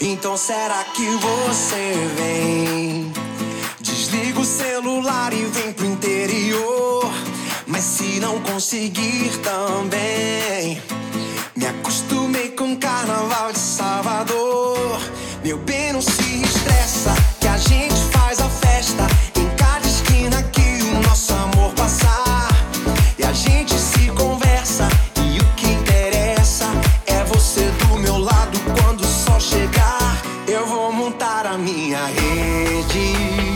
Então será que você vem? Desliga o celular e vem pro interior. Mas se não conseguir também, me acostumei com o carnaval de Salvador. Meu bem, não se estressa, que a gente faz a festa em cada esquina que o nosso amor passar. E a gente se conversa, e o que interessa é você do meu lado. Quando o sol chegar, eu vou montar a minha rede,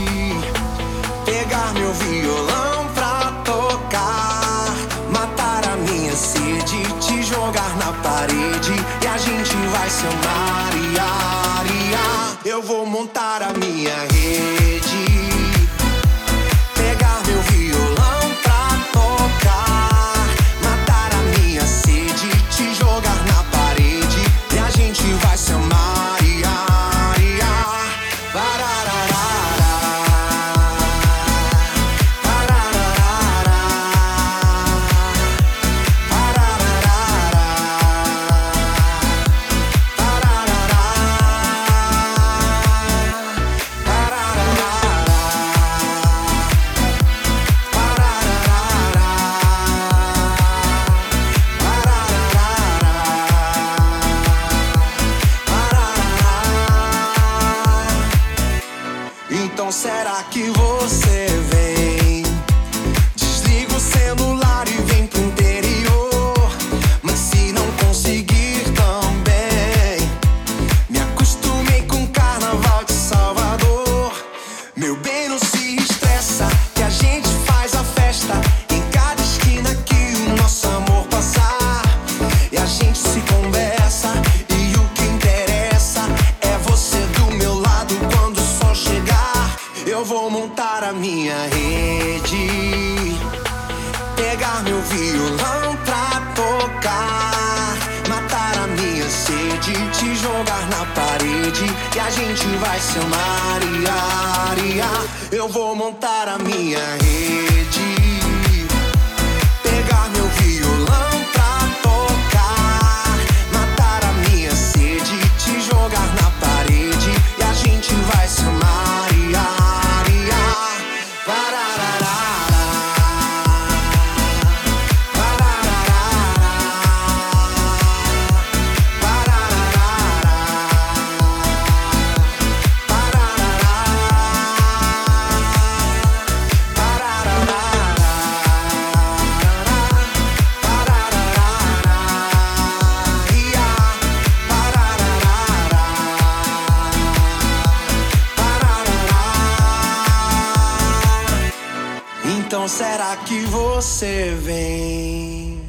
pegar meu violão pra tocar, matar a minha sede, te jogar na parede e a gente vai se amar. Eu vou montar a minha rede, pegar meu violão pra tocar, matar a minha sede, te jogar na parede e a gente vai se amar. Então será que você vem? Desliga o celular e vem pro interior. Mas se não conseguir também, me acostumei com o carnaval de Salvador. Meu bem, não se estressa, que a gente faz a festa em cada esquina que o nosso amor passar. E a gente se conversa, e o que interessa é você do meu lado. Quando o sol chegar, eu vou montar a minha rede, pegar meu violão pra tocar, matar a minha sede, te jogar na parede e a gente vai se amar. Eu vou montar a minha rede, pegar meu violão pra tocar, matar a minha sede, te jogar na parede e a gente vai se amar. Então será que você vem?